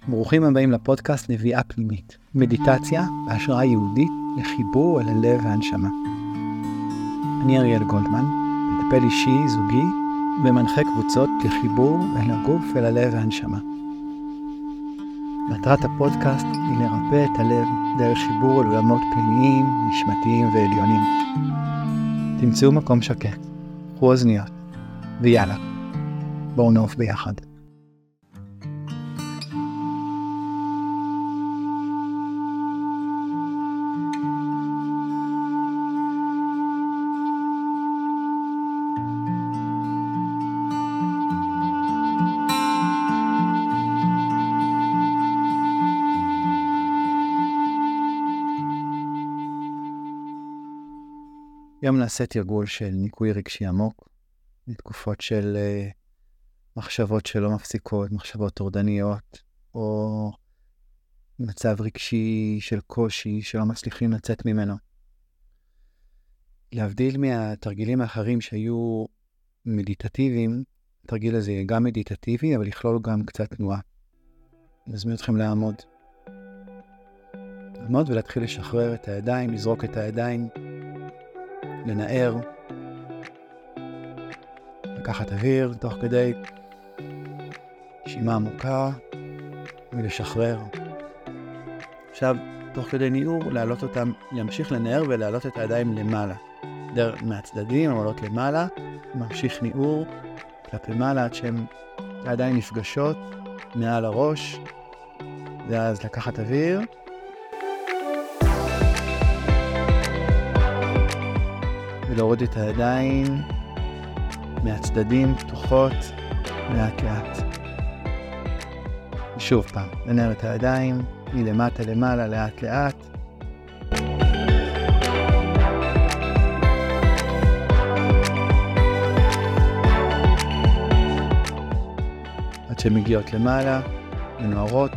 ברוכים הבאים לפודקאסט נביאה פנימית, מדיטציה בהשראה יהודית לחיבור אל הלב והנשמה. אני אריאל גולדמן, מטפל אישי, זוגי, ומנחה קבוצות לחיבור אל הגוף ואל הלב והנשמה. מטרת הפודקאסט היא לרפא את הלב דרך חיבור אל עולמות פנימיים, נשמתיים ועליונים. תמצאו מקום שקט, קחו אוזניות, ויאללה, בואו נעוף ביחד. היום נעשה תרגול של ניקוי רגשי עמוק, בתקופות של מחשבות שלא מפסיקות, מחשבות טורדניות, או מצב רגשי של קושי שלא מצליחים לצאת ממנו. להבדיל מהתרגילים האחרים שהיו מדיטטיביים, התרגיל הזה יהיה גם מדיטטיבי, אבל יכלול גם קצת תנועה. נזמין אתכם לעמוד ולהתחיל לשחרר את הידיים, לזרוק את הידיים, לנער, לקחת אוויר תוך כדי נשימה עמוקה ולשחרר. עכשיו, תוך כדי ניעור, להעלות אותם, להמשיך לנער ולהעלות את הידיים למעלה. מהצדדים, לעלות למעלה, ממשיך ניעור כלפי מעלה עד שהן הידיים נפגשות מעל הראש, ואז לקחת אוויר. ולהוריד את הידיים מהצדדים פתוחות לאט לאט. ושוב פעם, לנער את הידיים מלמטה למעלה לאט לאט. עד שהן מגיעות למעלה, מנוערות.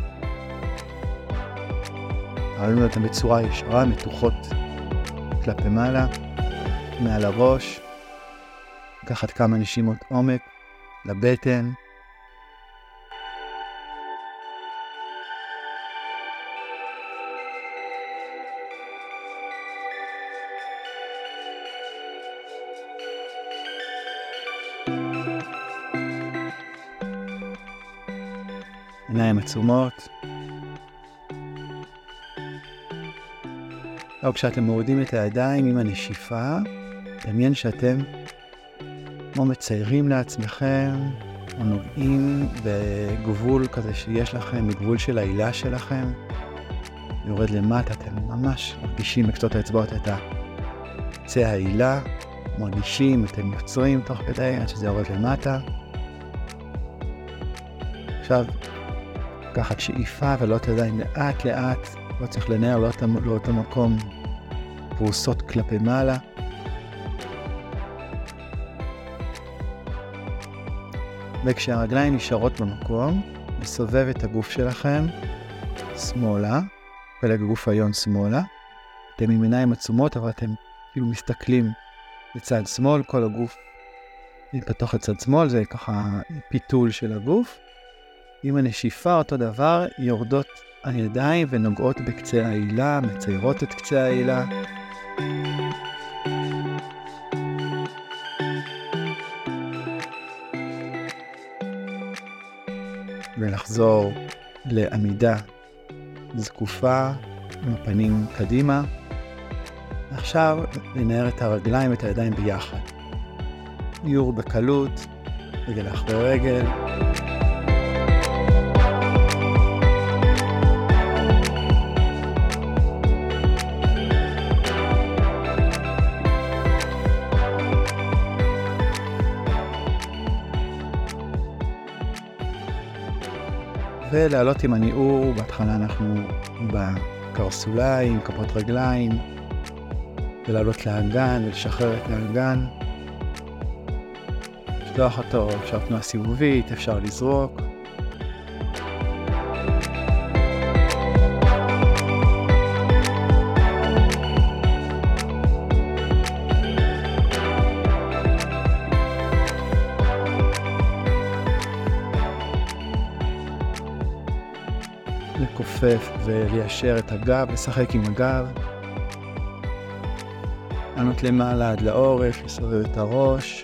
תעלו אותן בצורה ישרה, מתוחות כלפי מעלה. מעל הראש, לקחת כמה נשימות עומק לבטן. עיניים עצומות. או כשאתם מורידים את הידיים עם הנשיפה, דמיין שאתם כמו מציירים לעצמכם, או נוגעים בגבול כזה שיש לכם, בגבול של העילה שלכם. יורד למטה, אתם ממש מרגישים בקצות האצבעות את קצה העילה, מרגישים, אתם יוצרים תוך כדי עד שזה יורד למטה. עכשיו, לקחת שאיפה ולא את הידיים לאט לאט, לא צריך לנער לאותו מקום, פרוסות כלפי מעלה. וכשהרגליים נשארות במקום, לסובב את הגוף שלכם שמאלה, פלג הגוף העליון שמאלה. אתם עם עיניים עצומות, אבל אתם כאילו מסתכלים לצד שמאל, כל הגוף מתפתח לצד שמאל, זה ככה פיתול של הגוף. עם הנשיפה אותו דבר, יורדות הידיים ונוגעות בקצה העילה, מציירות את קצה העילה. ולחזור לעמידה זקופה עם הפנים קדימה. עכשיו לנער את הרגליים ואת הידיים ביחד. ניעור בקלות, רגל אחרי רגל. ולעלות עם הניעור, בהתחלה אנחנו בקרסוליים, כפות רגליים, ולעלות לאגן ולשחרר את האגן. לשלוח אותו, אפשר תנועה סיבובית, אפשר לזרוק. לכופף וליישר את הגב, לשחק עם הגב. לענות למעלה עד לאורך, לסובב את הראש.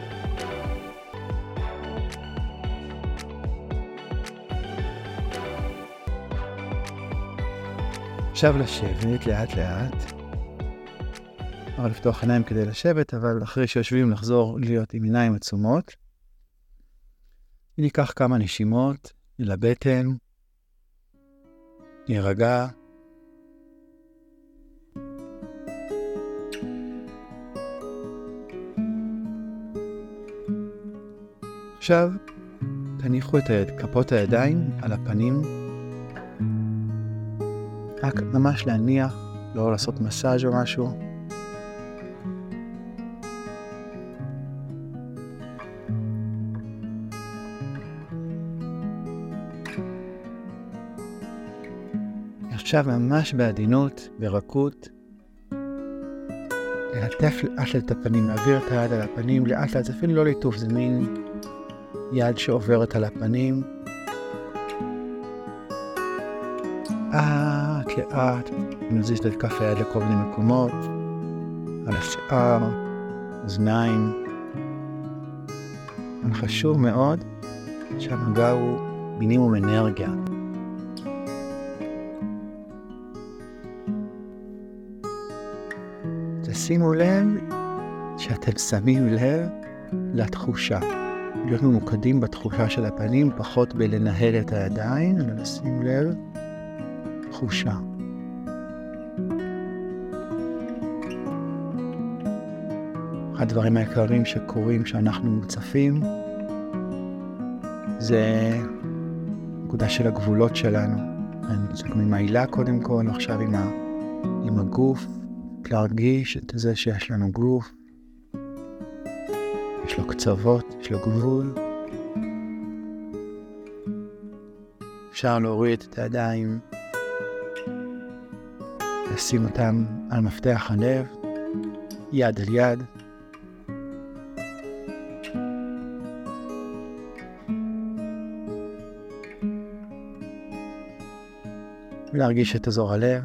עכשיו לשבת לאט לאט. אפשר לפתוח עיניים כדי לשבת, אבל אחרי שיושבים לחזור להיות עם עיניים עצומות. ניקח כמה נשימות אל הבטן. נירגע. עכשיו תניחו את כפות הידיים על הפנים. רק ממש להניח, לא לעשות מסאז' או משהו. עכשיו ממש בעדינות, ברכות, להטף לאט את הפנים, להעביר את היד על הפנים, לאט לאט, זה אפילו לא ליטוף, זה מין יד שעוברת על הפנים. לאט לאט, נזיז את כף היד לכל מיני מקומות, על השיער, אוזניים. חשוב מאוד שהמגע הוא מינימום אנרגיה. שימו לב שאתם שמים לב לתחושה. להיות ממוקדים בתחושה של הפנים, פחות בלנהל את הידיים, אלא לשים לב תחושה. אחד הדברים העיקריים שקורים כשאנחנו מוצפים, זה נקודה של הגבולות שלנו. זה כמו עם העילה קודם כל, עכשיו עם הגוף. להרגיש את זה שיש לנו גוף, יש לו קצוות, יש לו גבול. אפשר להוריד את הידיים, לשים אותם על מפתח הלב, יד על יד. ולהרגיש את אזור הלב.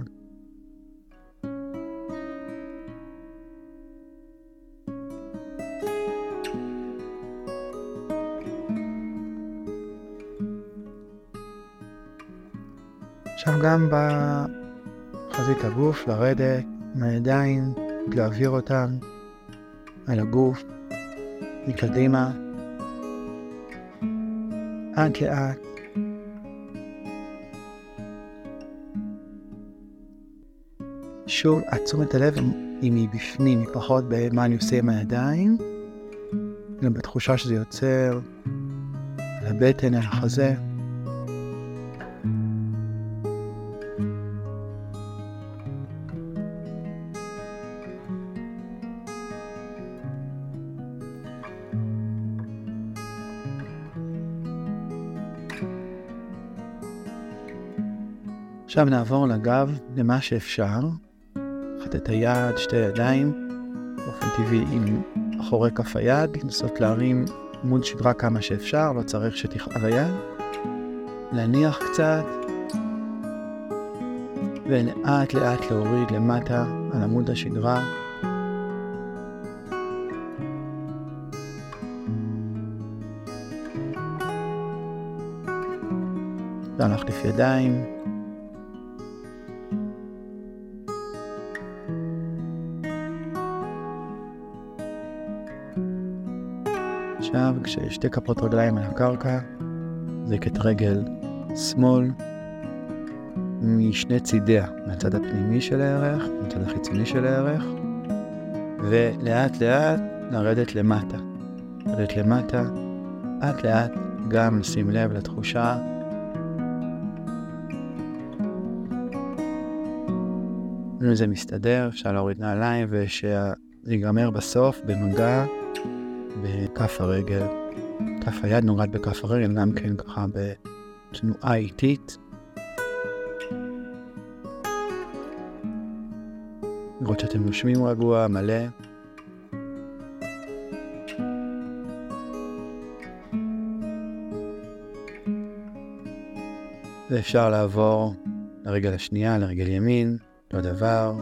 עכשיו גם בחזית הגוף, לרדת מהידיים, להעביר אותם על הגוף, מקדימה, לאט לאט. שוב, תשומת הלב אם היא בפנים, היא פחות במה אני עושה עם הידיים, אלא בתחושה שזה יוצר, על הבטן, על החזה. עכשיו נעבור לגב, למה שאפשר. לקחת את היד, שתי ידיים, באופן טבעי עם אחורי כף היד, לנסות להרים עמוד שדרה כמה שאפשר, לא צריך שתכאב היד. להניח קצת, ולאט לאט להוריד למטה על עמוד השדרה. להחליף ידיים. עכשיו, כשיש שתי כפות רגליים על הקרקע, זק את רגל שמאל משני צידיה, מהצד הפנימי של הערך, מהצד החיצוני של הערך, ולאט לאט לרדת למטה. לרדת למטה, לאט לאט גם לשים לב לתחושה. אם זה מסתדר, אפשר להוריד נעליים ושזה ייגמר בסוף במגע בכף הרגל. כף היד נוגעת בכף הרגל, גם כן ככה בתנועה איטית. לראות שאתם נושמים רגוע, מלא. ואפשר לעבור לרגל השנייה, לרגל ימין, אותו דבר.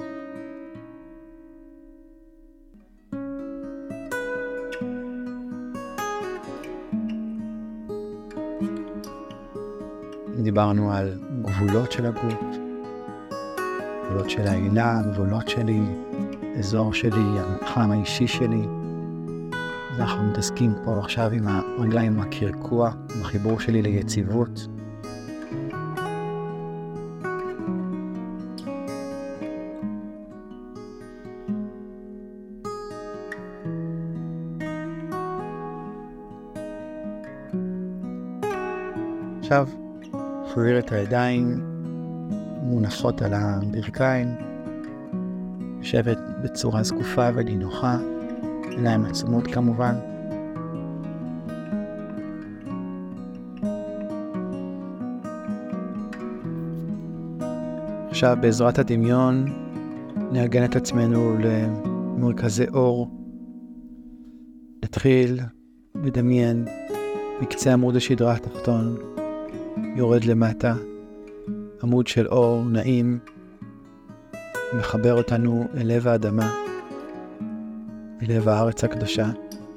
דיברנו על גבולות של הגוף, גבולות של העילה, גבולות שלי, אזור שלי, המתחם האישי שלי. אנחנו מתעסקים פה עכשיו עם הרגליים, עם הקרקוע, עם החיבור שלי ליציבות. עכשיו, חויר את הידיים מונחות על הברכיים, יושבת בצורה זקופה ונינוחה, עיניים עצומות כמובן. עכשיו בעזרת הדמיון נארגן את עצמנו למרכזי אור. נתחיל לדמיין מקצה עמוד השדרה התחתון יורד למטה, עמוד של אור נעים, מחבר אותנו אל לב האדמה, אל לב הארץ הקדושה,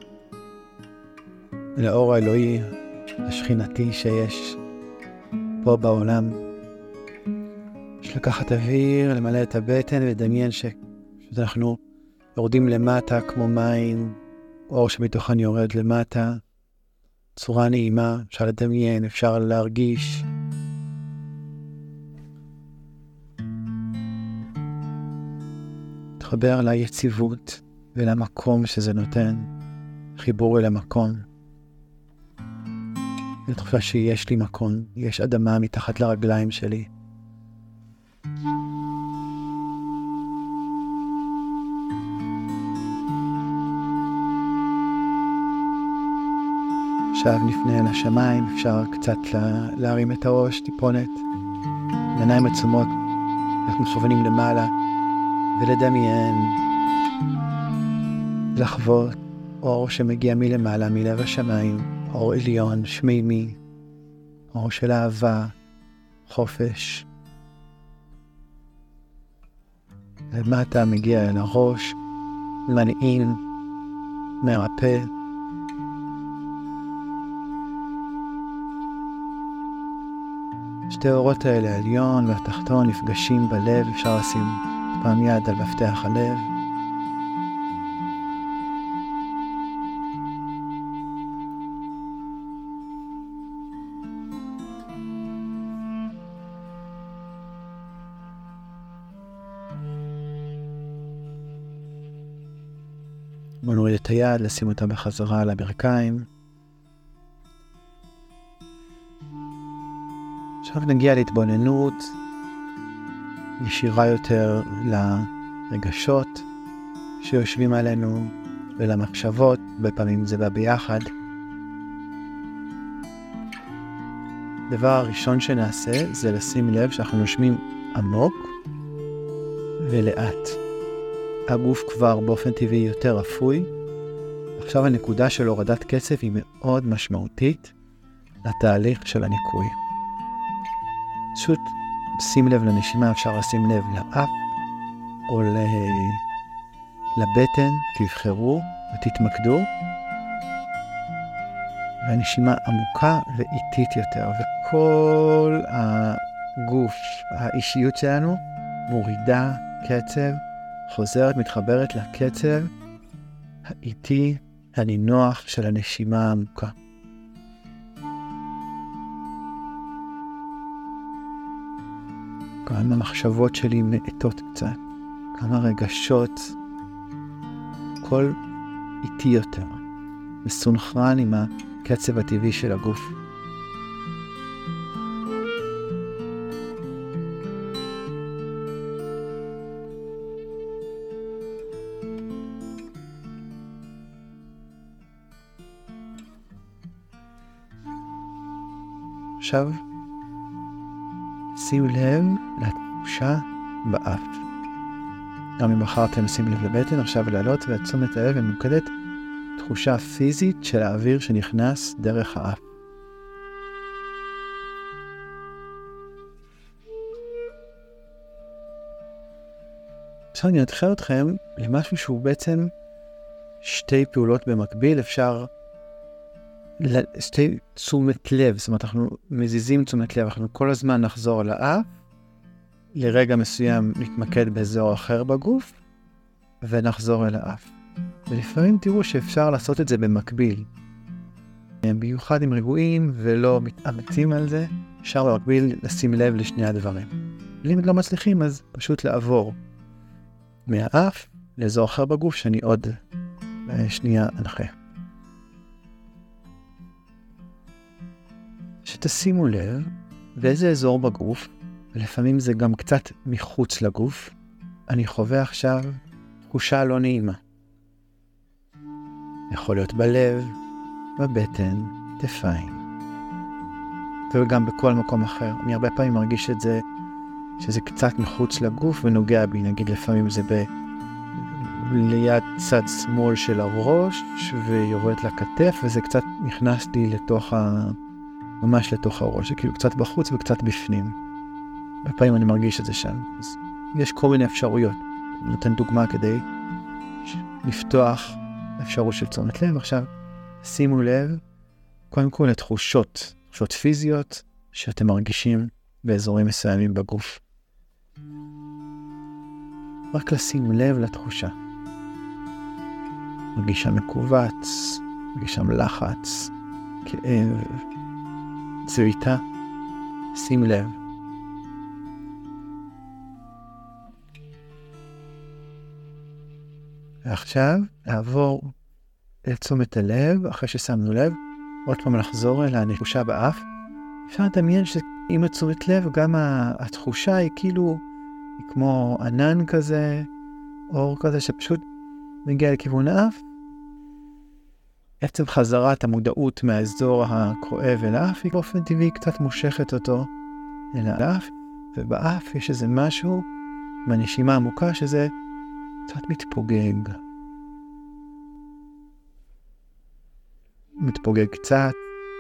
אל האור האלוהי השכינתי שיש פה בעולם. יש לקחת אוויר, למלא את הבטן ולדמיין שאנחנו יורדים למטה כמו מים, אור שמתוכן יורד למטה, צורה נעימה, אפשר לדמיין, אפשר להרגיש. תחבר ליציבות ולמקום שזה נותן, חיבור אל המקום. אני חושב שיש לי מקום, יש אדמה מתחת לרגליים שלי. עכשיו נפנה אל השמיים, אפשר קצת להרים את הראש, טיפונת, עיניים עצומות, אנחנו מכוונים למעלה, ולדמיין, לחוות אור שמגיע מלמעלה, מלב השמיים, אור עליון, שמימי, אור של אהבה, חופש. למטה מגיע אל הראש, מנעין, מרפא. שתי האורות האלה, העליון והתחתון, נפגשים בלב. אפשר לשים פעם יד על מפתח הלב. בוא נוריד את היד, לשים אותה בחזרה על הברכיים. עכשיו נגיע להתבוננות ישירה יותר לרגשות שיושבים עלינו ולמחשבות, בפעמים זה בא ביחד. דבר הראשון שנעשה זה לשים לב שאנחנו נושמים עמוק ולאט. הגוף כבר באופן טבעי יותר אפוי. עכשיו הנקודה של הורדת קצב היא מאוד משמעותית לתהליך של הניקוי. פשוט שים לב לנשימה, אפשר לשים לב לאף או לבטן, תבחרו ותתמקדו. והנשימה עמוקה ואיטית יותר, וכל הגוף, האישיות שלנו מורידה קצב, חוזרת, מתחברת לקצב האיטי, הנינוח של הנשימה העמוקה. כמה המחשבות שלי מעטות קצת, כמה רגשות, כל איטי יותר, מסונכרן עם הקצב הטבעי של הגוף. עכשיו, שימו לב לתחושה באף. גם אם בחרתם לשים לב לבטן, עכשיו לעלות ולתשומת הלב ממוקדת תחושה פיזית של האוויר שנכנס דרך האף. עכשיו אני אתחיל אתכם למשהו שהוא בעצם שתי פעולות במקביל, אפשר שתי תשומת לב, זאת אומרת אנחנו מזיזים תשומת לב, אנחנו כל הזמן נחזור לאף, לרגע מסוים נתמקד באזור אחר בגוף, ונחזור אל האף. ולפעמים תראו שאפשר לעשות את זה במקביל. במיוחד עם רגועים ולא מתאמצים על זה, אפשר במקביל לשים לב לשני הדברים. אם לא מצליחים אז פשוט לעבור מהאף לאזור אחר בגוף שאני עוד שנייה אנחה. שתשימו לב באיזה אזור בגוף, ולפעמים זה גם קצת מחוץ לגוף, אני חווה עכשיו תחושה לא נעימה. יכול להיות בלב, בבטן, כתפיים. וגם בכל מקום אחר. אני הרבה פעמים מרגיש את זה, שזה קצת מחוץ לגוף ונוגע בי. נגיד לפעמים זה ליד צד שמאל של הראש, ויורד לכתף, וזה קצת נכנס לי ממש לתוך הראש. זה כאילו קצת בחוץ וקצת בפנים. בפעמים אני מרגיש את זה שם. אז יש כל מיני אפשרויות. אני נותן דוגמה כדי לפתוח אפשרות של תשומת לב. עכשיו, שימו לב, קודם כל לתחושות פיזיות שאתם מרגישים באזורים מסוימים בגוף. רק לשים לב לתחושה. מרגישה מקובץ, מרגישה לחץ, כאב, צביטה. שים לב. ועכשיו לעבור לתשומת הלב, אחרי ששמנו לב, עוד פעם לחזור אל התחושה באף. אפשר לדמיין שעם התשומת לב, גם התחושה היא כאילו, היא כמו ענן כזה, אור כזה שפשוט מגיע לכיוון האף. עצם חזרת המודעות מהאזור הכואב אל האף, היא באופן טבעי קצת מושכת אותו אל האף, ובאף יש איזה משהו מהנשימה עמוקה שזה קצת מתפוגג קצת.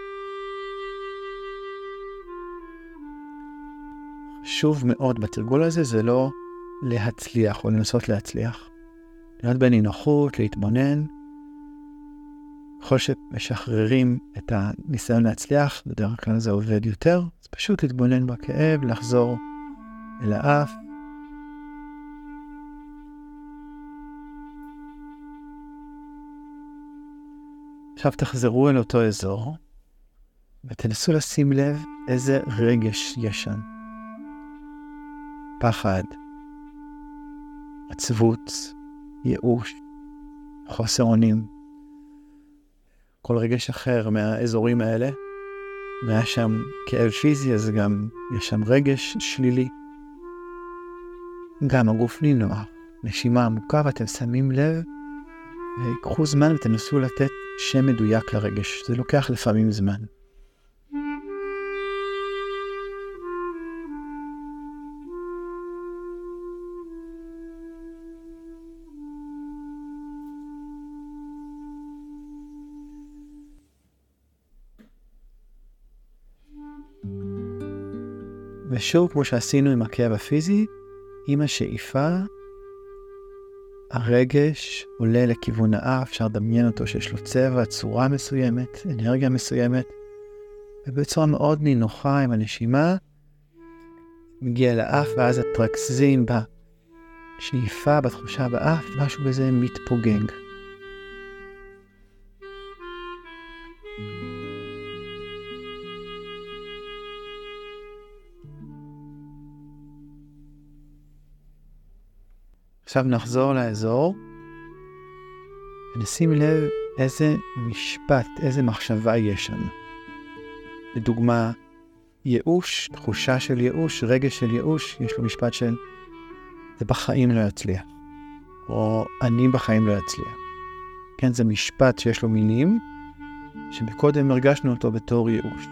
חשוב מאוד בתרגול הזה זה לא להצליח או לנסות להצליח. להיות בנינוחות, להתבונן. ככל שמשחררים את הניסיון להצליח, בדרך כלל זה עובד יותר, אז פשוט להתבונן בכאב, לחזור אל האף. עכשיו תחזרו אל אותו אזור, ותנסו לשים לב איזה רגש יש שם. פחד, עצבות, ייאוש, חוסר אונים. כל רגש אחר מהאזורים האלה. והיה שם כאב פיזי, אז גם יש שם רגש שלילי. גם הגוף נינוח, נשימה עמוקה, ואתם שמים לב, ויקחו זמן ותנסו לתת שם מדויק לרגש. זה לוקח לפעמים זמן. ושוב, כמו שעשינו עם הכאב הפיזי, עם השאיפה, הרגש עולה לכיוון האף, אפשר לדמיין אותו שיש לו צבע, צורה מסוימת, אנרגיה מסוימת, ובצורה מאוד נינוחה עם הנשימה, מגיע לאף, ואז התרכזים בשאיפה, בתחושה באף, משהו בזה מתפוגג. עכשיו נחזור לאזור, ונשים לב איזה משפט, איזה מחשבה יש שם. לדוגמה, ייאוש, תחושה של ייאוש, רגש של ייאוש, יש לו משפט של זה בחיים לא יצליח, או אני בחיים לא יצליח. כן, זה משפט שיש לו מילים, שבקודם הרגשנו אותו בתור ייאוש.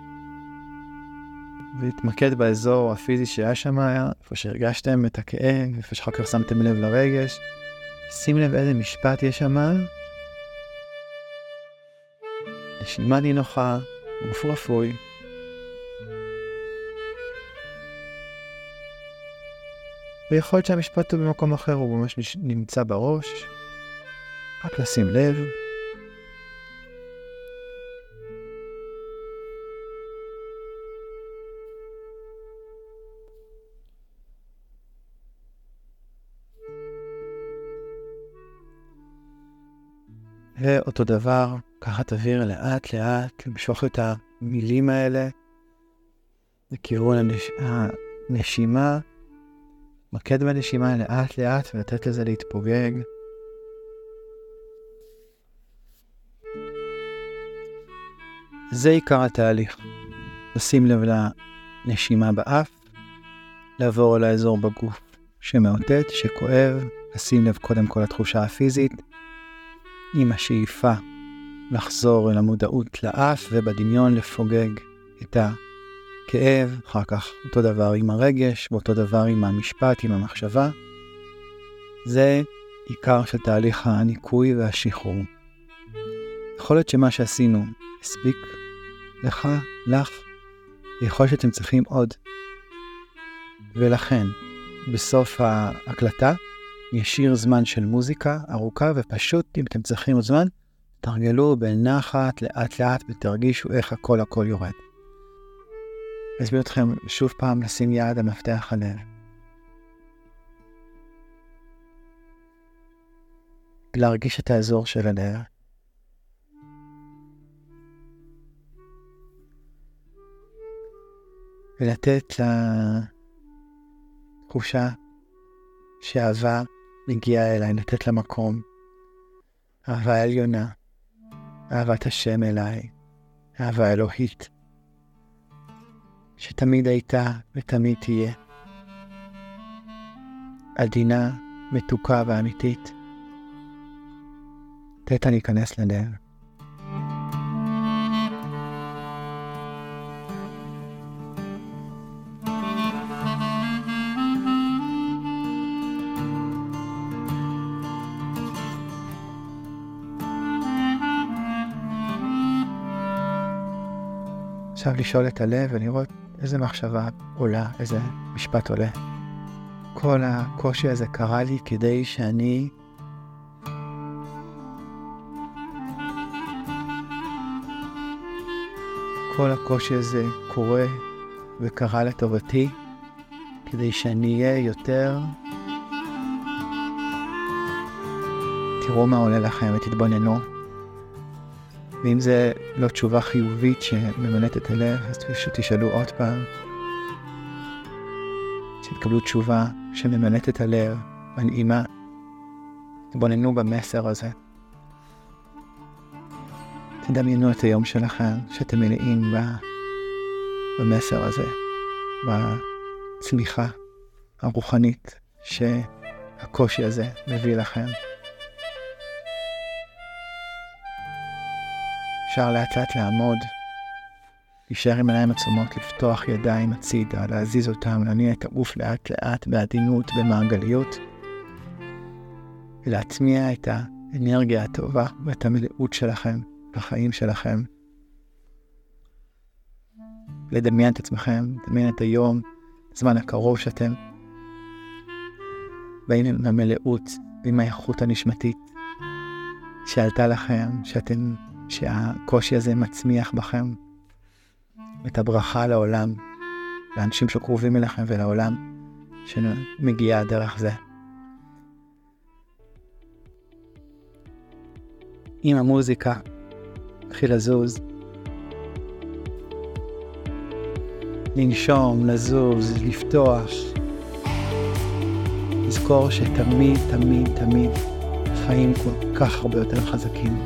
ולהתמקד באזור הפיזי שהיה שם, איפה שהרגשתם את הכאב, איפה שאחר כך שמתם לב לרגש. שים לב איזה משפט יש שם. נשימה נינוחה, גוף רפוי. ויכול להיות שהמשפט הוא במקום אחר, הוא ממש נמצא בראש. רק לשים לב. ואותו דבר, ככה תעביר לאט לאט, למשוך את המילים האלה, לכיוון הנשימה, מקד בנשימה לאט לאט ולתת לזה להתפוגג. זה עיקר התהליך. לשים לב לנשימה באף, לעבור על האזור בגוף שמאותת, שכואב, לשים לב קודם כל לתחושה הפיזית, עם השאיפה לחזור אל המודעות לאף ובדמיון לפוגג את הכאב, אחר כך אותו דבר עם הרגש ואותו דבר עם המשפט, עם המחשבה. זה עיקר של תהליך הניקוי והשחרור. יכול להיות שמה שעשינו הספיק לך, יכול להיות שאתם צריכים עוד. ולכן בסוף ההקלטה ישיר זמן של מוזיקה ארוכה, ופשוט אם אתם צריכים עוד זמן, תרגלו בנחת לאט לאט ותרגישו איך הכל יורד. אסביר אתכם שוב פעם לשים יד על מפתח הלב. להרגיש את האזור של הלב. ולתת לתחושה שאהבה מגיעה אליי, לתת למקום. אהבה עליונה, אהבת השם אליי, אהבה אלוהית, שתמיד הייתה ותמיד תהיה. עדינה, מתוקה ואמיתית. תת אני אכנס ללב. עכשיו לשאול את הלב ולראות איזה מחשבה עולה, איזה משפט עולה. כל הקושי הזה קרה לי כדי שאני כל הקושי הזה קורה וקרה לטובתי כדי שאני אהיה יותר. תראו מה עולה לכם ותתבוננו. ואם זה לא תשובה חיובית שממלאת את הלב, אז פשוט תשאלו עוד פעם. שתקבלו תשובה שממלאת את הלב, מנעימה. תתבוננו במסר הזה. תדמיינו את היום שלכם, שאתם מלאים במסר הזה, בצמיחה הרוחנית שהקושי הזה מביא לכם. אפשר לאט לאט לעמוד, להישאר עם עיניים עצומות, לפתוח ידיים הצידה, להזיז אותם, להניע את הגוף לאט לאט בעדינות, במעגליות, ולהטמיע את האנרגיה הטובה ואת המלאות שלכם בחיים שלכם. לדמיין את עצמכם, לדמיין את היום, הזמן הקרוב שאתם באים עם המלאות ועם האיכות הנשמתית שעלתה לכם, שהקושי הזה מצמיח בכם את הברכה לעולם, לאנשים שקרובים אליכם ולעולם שמגיע דרך זה. עם המוזיקה התחיל לזוז, לנשום, לזוז, לפתוח, לזכור שתמיד תמיד תמיד חיים כל כך הרבה יותר חזקים.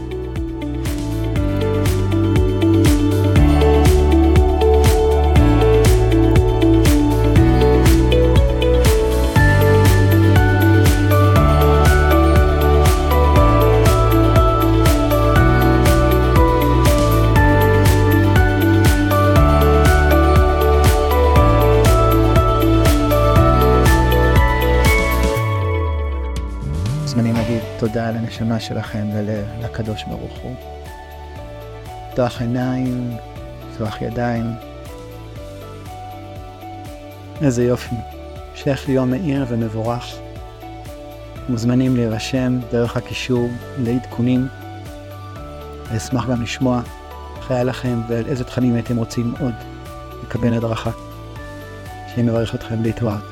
תודה על הנשמה שלכם ללב, לקדוש ברוך הוא. פתוח עיניים, פתוח ידיים. איזה יופי המשך יום מאיר ומבורך. מוזמנים להירשם דרך הקישור לעדכונים. אשמח גם לשמוע אחרי לכם ועל איזה תכנים הייתם רוצים עוד לקבל הדרכה. שאני מברך אתכם להתראות.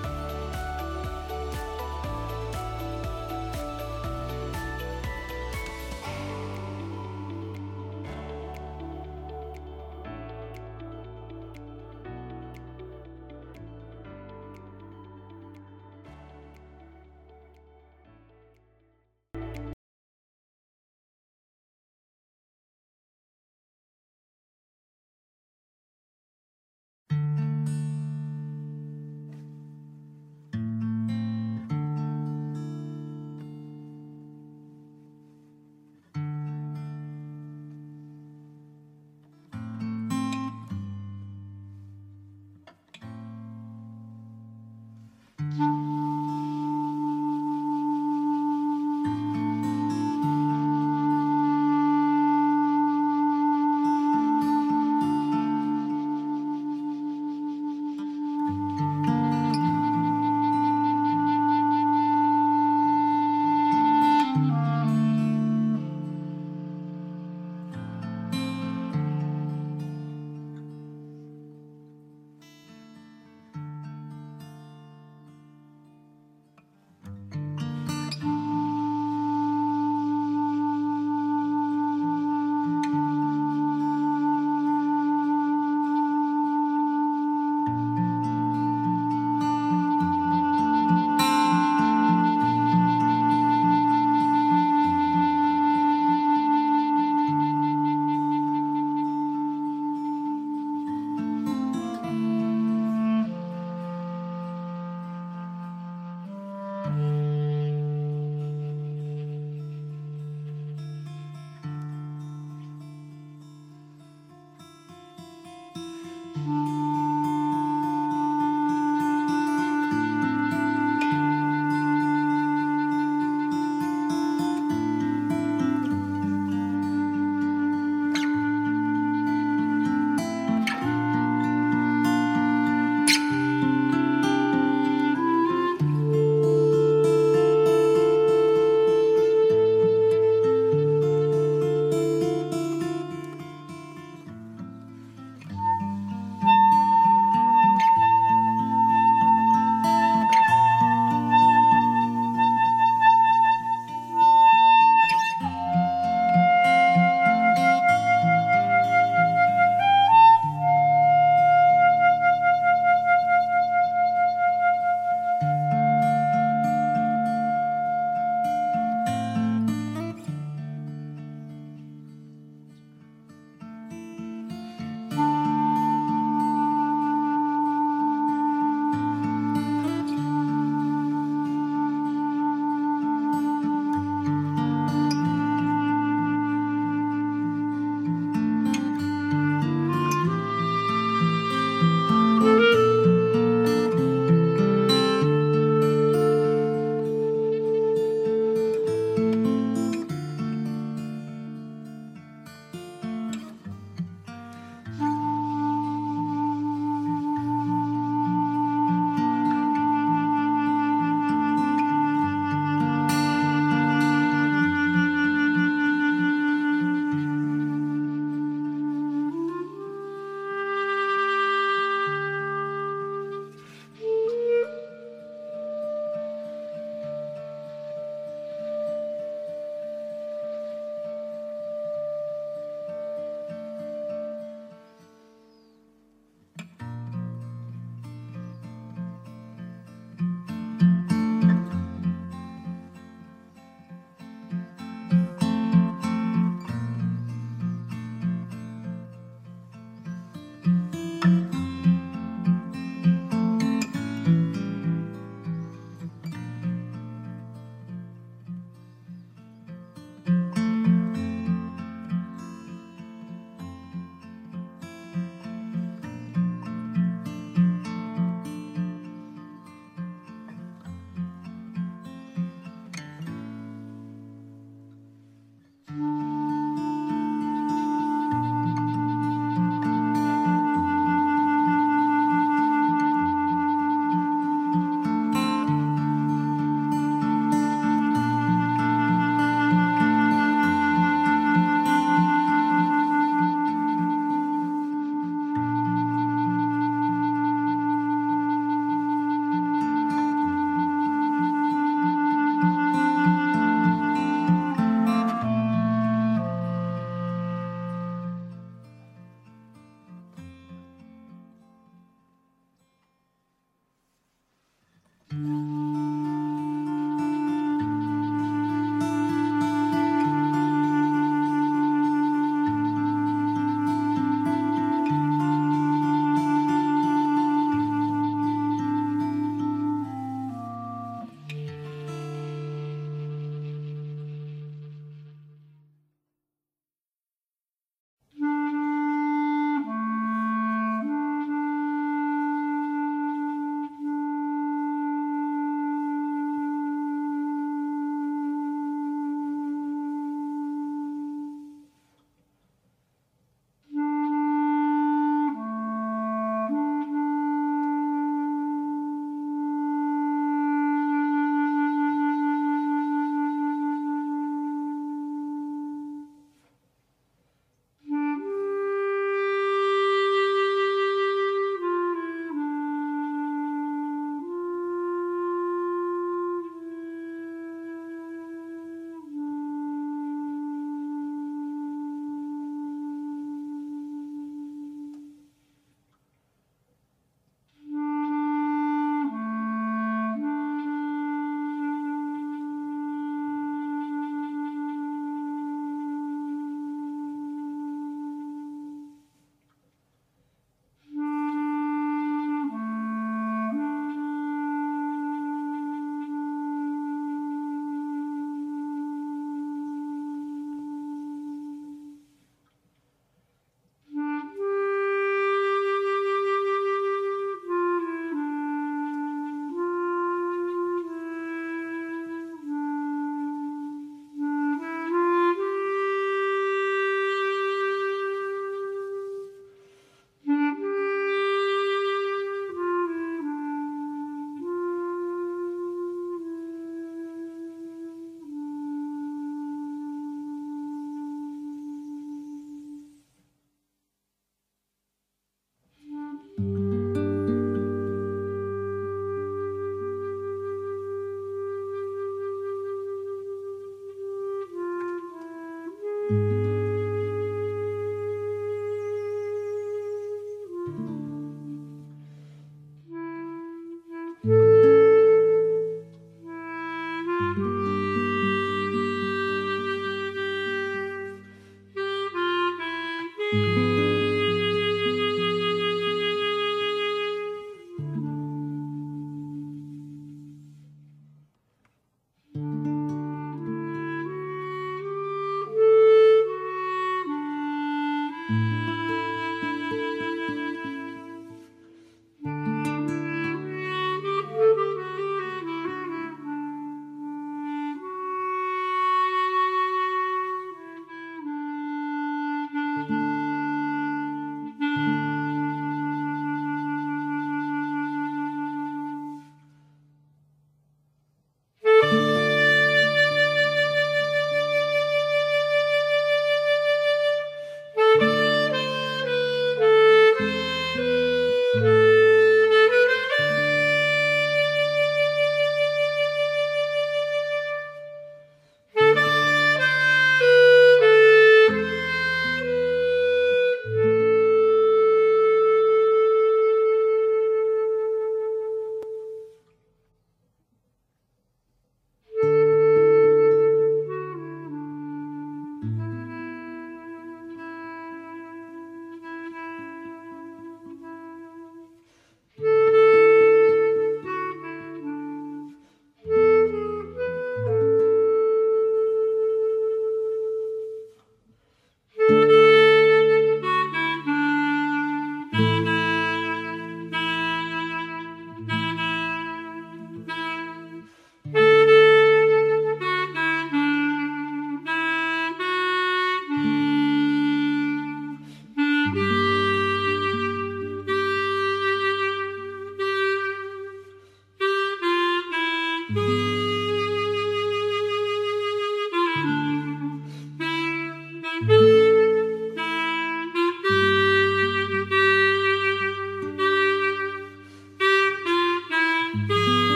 Thank you.